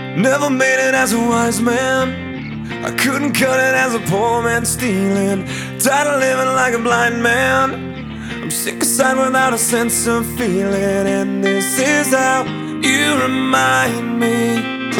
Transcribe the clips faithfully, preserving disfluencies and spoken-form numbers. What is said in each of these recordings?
Never made it as a wise man. I couldn't cut it as a poor man stealing. Tired of living like a blind man. I'm sick aside without a sense of feeling. And this is how you remind me.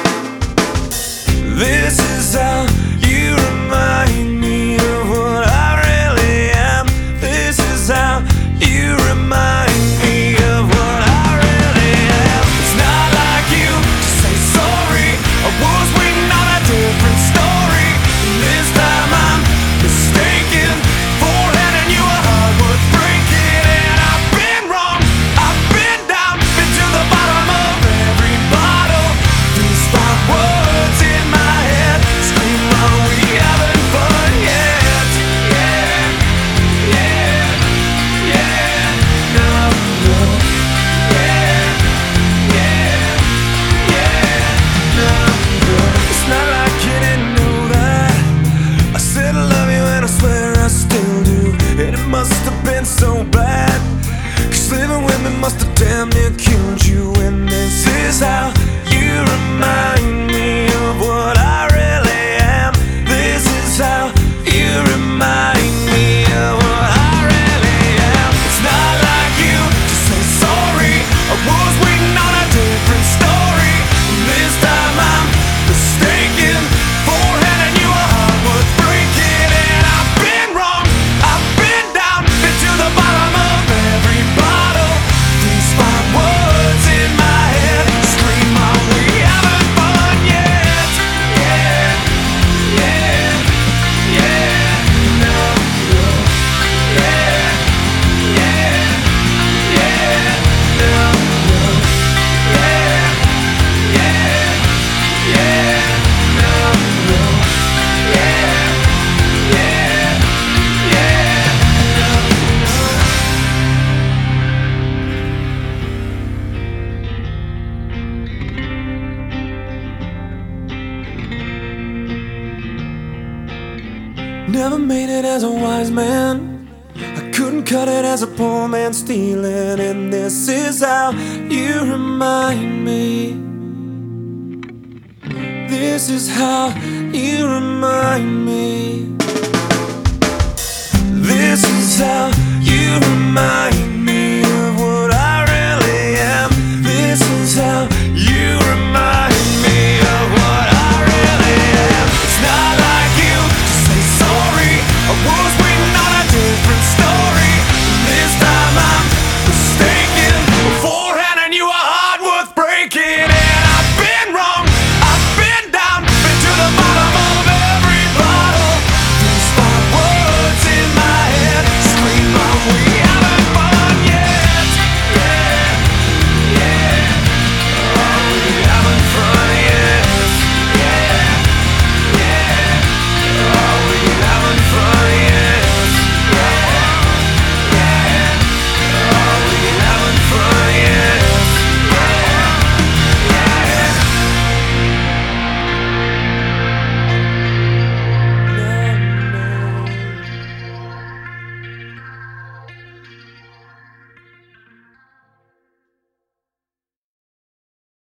This is how you remind me of what I really am. This is how you remind me of what I really am. It's not like you to say sorry. I was waiting on a different story. And this time I'm mistaken for handing you a heart worth breaking. And I've been wrong, I've been down, been to the bottom of every bottle. These five words in my head scream, are we having fun yet? Yeah, yeah, yeah, no, no. Yeah, yeah, yeah, no, no. It's not like you didn't know that I said I love you and I swear I still do. And it must have been so bad, 'cause living with me must have damn near killed you. And this is how you remind me of what I really am. This is how you remind me of what I really am. It's not like you to say sorry. I was waiting on a different story. And this time I'm mistaken for handing you a heart worth breaking. And I've been wrong, I've been down, been to the bottom of every bottle. These five words in my head scream, are we having fun yet? Yeah, yeah, yeah, no, no. Yeah, yeah, yeah, no, no. Yeah, yeah, yeah, no, no. Yeah, yeah, yeah, no, no. Never made it as a wise man. I couldn't cut it as a poor man stealing. And this is how you remind me. This is how you remind me. This is how you remind me.